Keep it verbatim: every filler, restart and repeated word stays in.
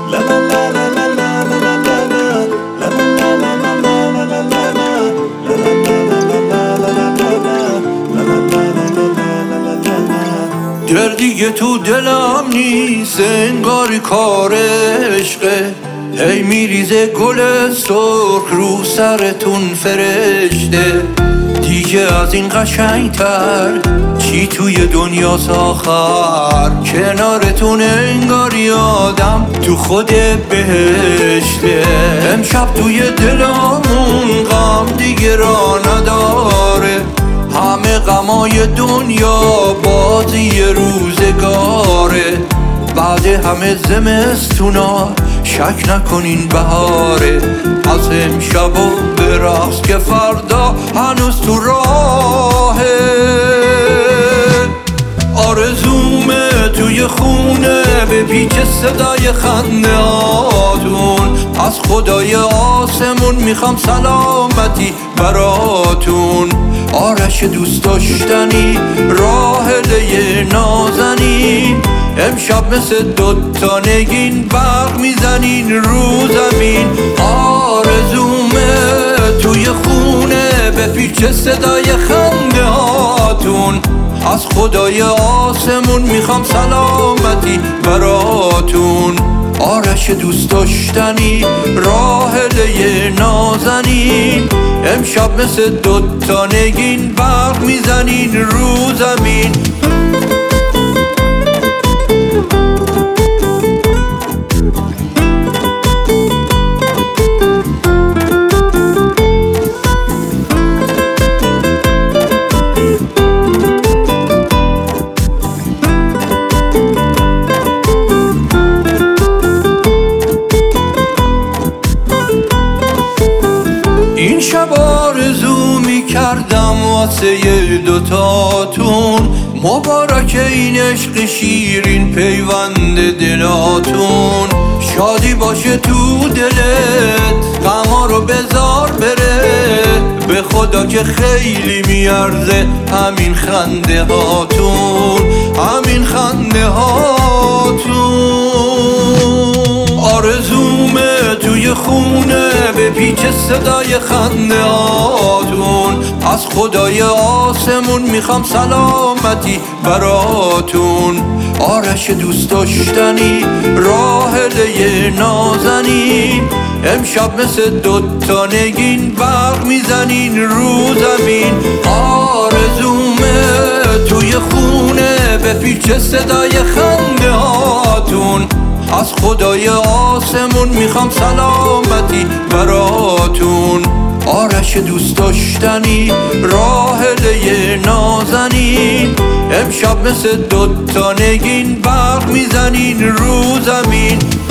دیگه تو دلم نیست انگاری کار عشقه، هی میریزه گل سرخ رو سرتون فرشته. دیگه از این قشنگتر چی توی دنیاست آخر، کنارتون انگاری آدم تو خود بهشته. امشب توی دلمون غم دیگه را نداره، همه غمای دنیا بازی روزگاره. بعد همه زمستونا شک نکنین بهاره، از امشب و برقص که فردا هنوز تو راهه. آرزومه توی خونه بپیچه صدای خنده هاتون، از خدای آسمون میخوام سلامتی براتون. آرش دوست داشتنی راحله نازنین، امشب مثل دوتا نگین برق میزنین رو زمین. آرزومه توی خونه بپیچه صدای خنده هاتون، از خدای آسمون میخوام سلامتی براتون. آرش دوست داشتنی راحله نازنین، امشب مثل دوتا نگین برق میزنین رو زمین. این شب آرزو می کردم واسه دوتاتون، مبارک این عشق شیرین پیوند دلاتون. شادی باشه تو دلت، غما رو بذار بره، به خدا که خیلی میارزه همین خنده هاتون، همین خنده هاتون. آرزومه توی خونه بپیچه صدای خنده هاتون، از خدای آسمون میخوام سلامتی براتون. آرش دوست داشتنی راحله نازنین، امشب مثل دوتا نگین برق میزنین رو زمین. آرزومه توی خونه بپیچه صدای خنده هاتون، از خدای آسمون میخوام سلامتی براتون. آرش دوست داشتنی راحله نازنین، امشب مثل دوتا نگین برق میزنین رو زمین.